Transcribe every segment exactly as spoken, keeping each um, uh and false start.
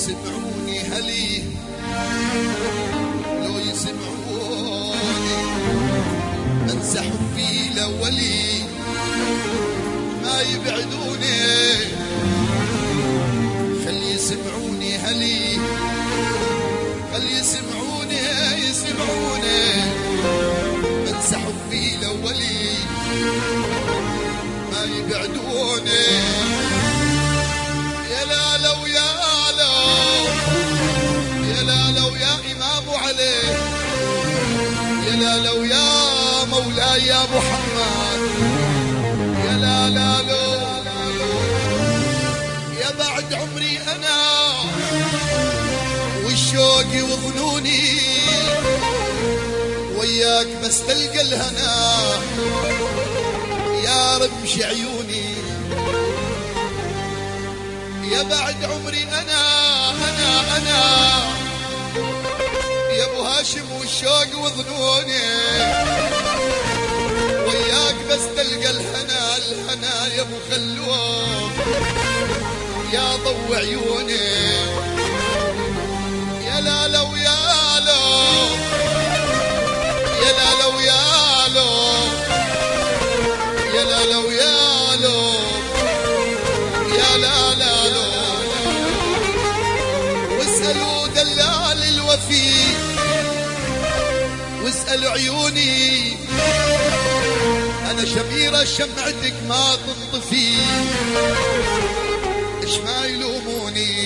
يسمعوني هلي لو يسمعوني انسى حبي الاولي ما يبعدوني خلي يسمعوني هلي خلي يسمعوني يسمعوني انسى حبي الاولي ما يبعدوني يا لا لو يا لو يا لا لو يا إمام علي يا لا لو يا مولاي يا محمد يا لا لا لو يا بعد عمري أنا والشوق وظنوني وياك بس تلقى الهنا يا رمش عيوني يا بعد عمري أنا أنا أنا يا أبو هاشم والشوق وظنوني وياك بس تلقى الهنا الهنا يا أبو خلوه يا ضو عيوني يا لا لو يا لو يا لا لو يا لو يا لا لو يا لو يا لا لا لو واسألوا دلال الوفي واسألوا عيوني أنا شميرة شمعتك ما تنطفي إيش ما يلوموني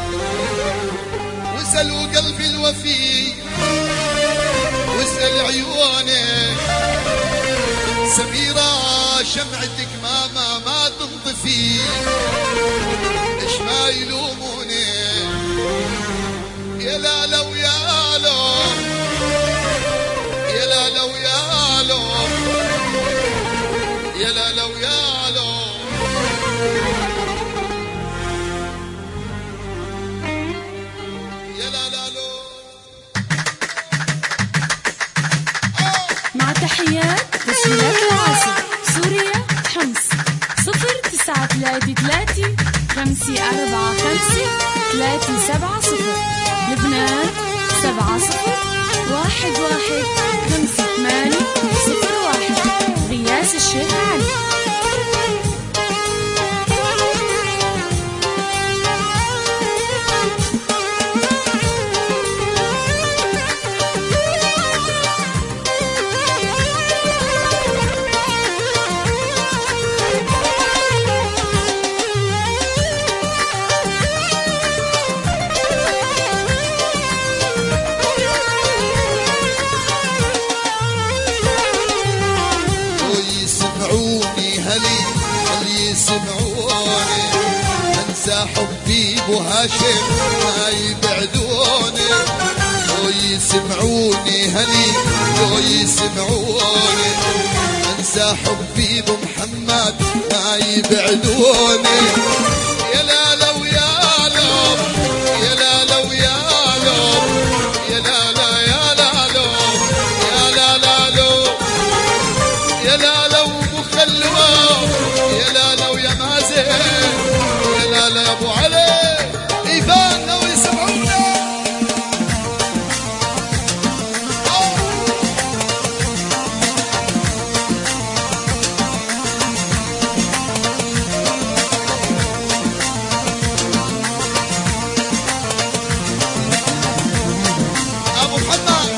واسألوا قلبي الوفي واسأل عيوني سميرة شمعتك ما ما ما تنطفي إيش ما يلوموني يا لا لو يا لو يا لا لو يا لو يا لا لو يا لو يا لا لا لو مع تحيات تسجيلات العاصف سوريا حمص صفر تسعة ثلاثة ثلاثة خمسة أربعة خمسة ثلاثة سبعة صفر لبنان سبعة صفر واحد واحد خمسة ثمانية صفر واحد غياس الشيخ علي. يسمعوني انسى حبي ابو هاشم ما يبعدوني لو يسمعوني هني لو يسمعوني انسى حبي ابو محمد ما يبعدوني يا لا لو يا لو يا لا لو يا لو يا لا لا يا لا لو يا لا لا لو يا لا لو مخلوه يا لا لو يا مازن يا لا لا يا ابو علي ايفان لو يسمعونا ابو محمد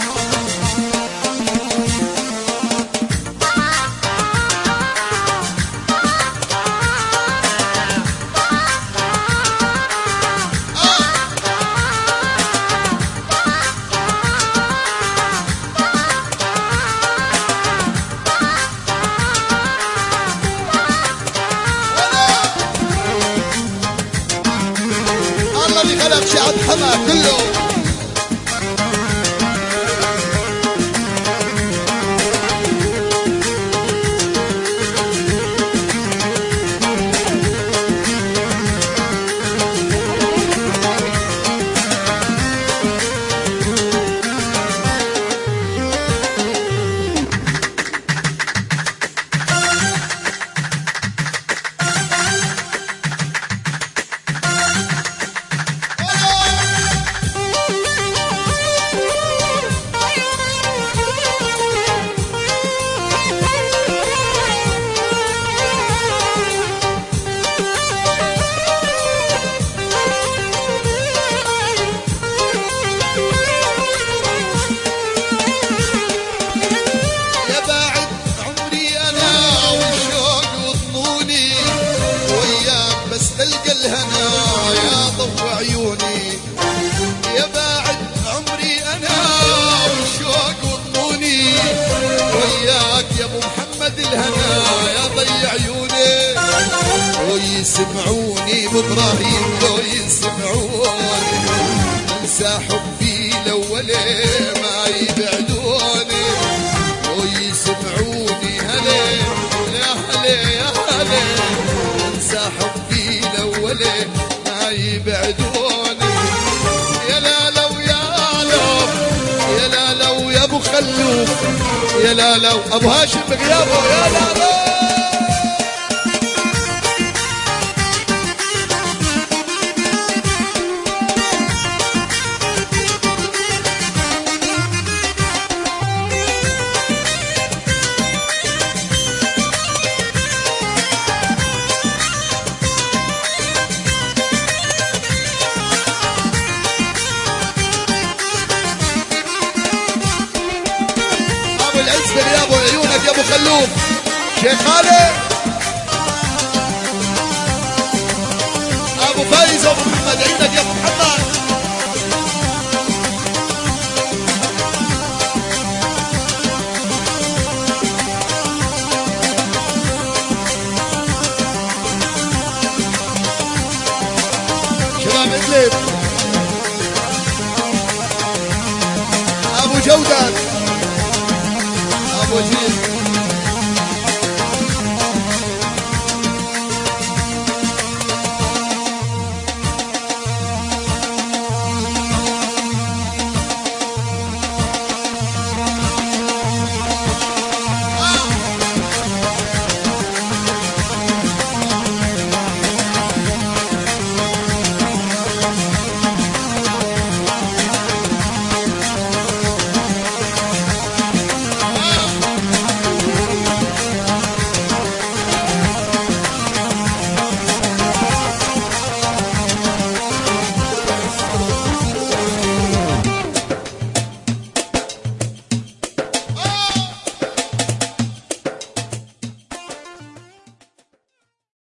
خلق شعب حما كله عيوني يا باعد عمري انا والشوق وطوني وياك يا ابو محمد الهنا يا ضي عيوني لو يسمعوني بابراهيم لو يسمعوني انسى حبي الاولي ما يبعدوني لو يسمعوني هلي يا هلي يا هلي انسى حبي الاولي ما يبعدوني يا لا لو يا لو يا لا لو يا ابو خلوف يا لا لو ابو هاشم بغيابه يا لا لو يا ابو عيونك يا ابو خلوف شيخ خالد ابو فايز وابو محمد عندك يا ابو محمد شباب ادلب ابو جودة ابو جيل